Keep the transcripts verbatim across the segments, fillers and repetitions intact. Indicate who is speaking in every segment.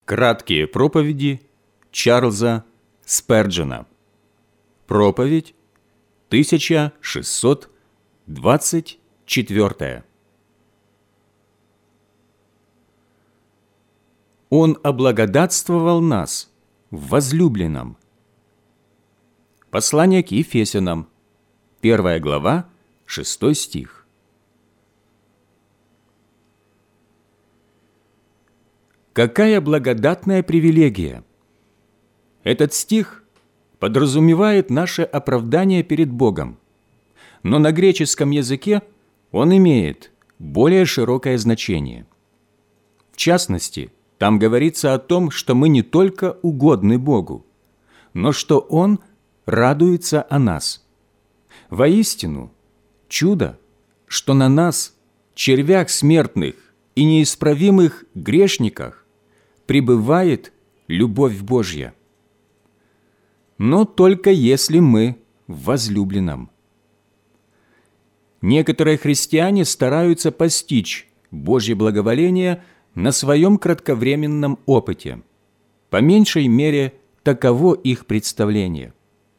Speaker 1: Краткие проповеди Чарльза Сперджена. Проповедь тысяча шестьсот двадцать четвёртая. Он облагодатствовал нас в возлюбленном. Послание к Ефесянам, первая глава, шестой стих. Какая благодатная привилегия! Этот стих подразумевает наше оправдание перед Богом, но на греческом языке он имеет более широкое значение. В частности, там говорится о том, что мы не только угодны Богу, но что Он радуется о нас. Воистину, чудо, что на нас, червях смертных и неисправимых грешниках, пребывает любовь Божья. Но только если мы в возлюбленном. Некоторые христиане стараются постичь Божье благоволение на своем кратковременном опыте. По меньшей мере, таково их представление.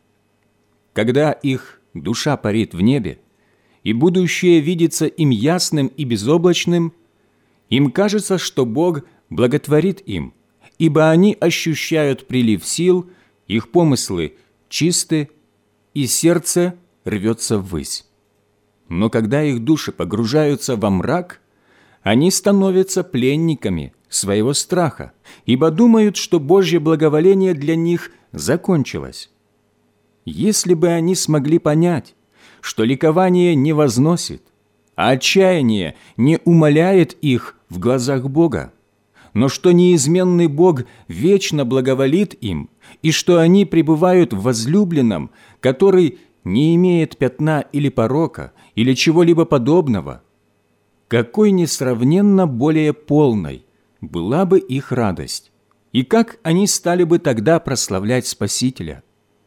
Speaker 1: Когда их душа парит в небе, и будущее видится им ясным и безоблачным, им кажется, что Бог благотворит им, ибо они ощущают прилив сил, их помыслы чисты, и сердце рвется ввысь. Но когда их души погружаются во мрак, они становятся пленниками своего страха, ибо думают, что Божье благоволение для них закончилось. Если бы они смогли понять, что ликование не возносит, а отчаяние не умаляет их в глазах Бога, но что неизменный Бог вечно благоволит им, и что они пребывают в возлюбленном, который не имеет пятна или порока, или чего-либо подобного, какой несравненно более полной была бы их радость, и как они стали бы тогда прославлять Спасителя.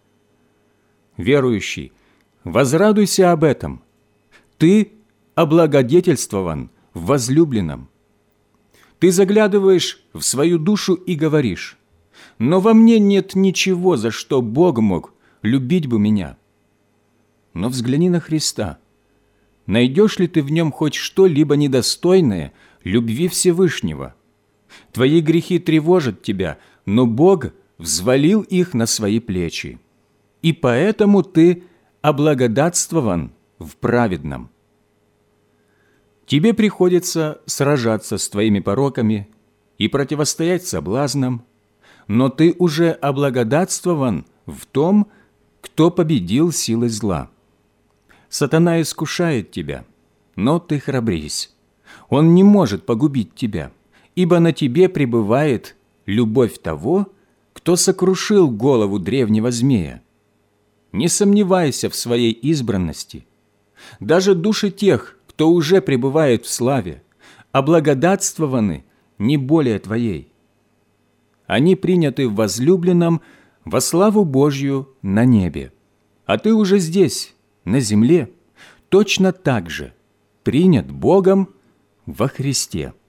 Speaker 1: Верующий, возрадуйся об этом. Ты облагодетельствован в возлюбленном. Ты заглядываешь в свою душу и говоришь: «Но во мне нет ничего, за что Бог мог любить бы меня». Но взгляни на Христа. Найдешь ли ты в Нем хоть что-либо недостойное любви Всевышнего? Твои грехи тревожат тебя, но Бог взвалил их на свои плечи. И поэтому ты облагодатствован в праведном. Тебе приходится сражаться с твоими пороками и противостоять соблазнам, но ты уже облагодатствован в том, кто победил силы зла. Сатана искушает тебя, но ты храбрись. Он не может погубить тебя, ибо на тебе пребывает любовь того, кто сокрушил голову древнего змея. Не сомневайся в своей избранности. Даже души тех, кто уже пребывает в славе, облагодатствованы не более твоей. Они приняты в возлюбленном во славу Божью на небе, а ты уже здесь, на земле, точно так же принят Богом во Христе.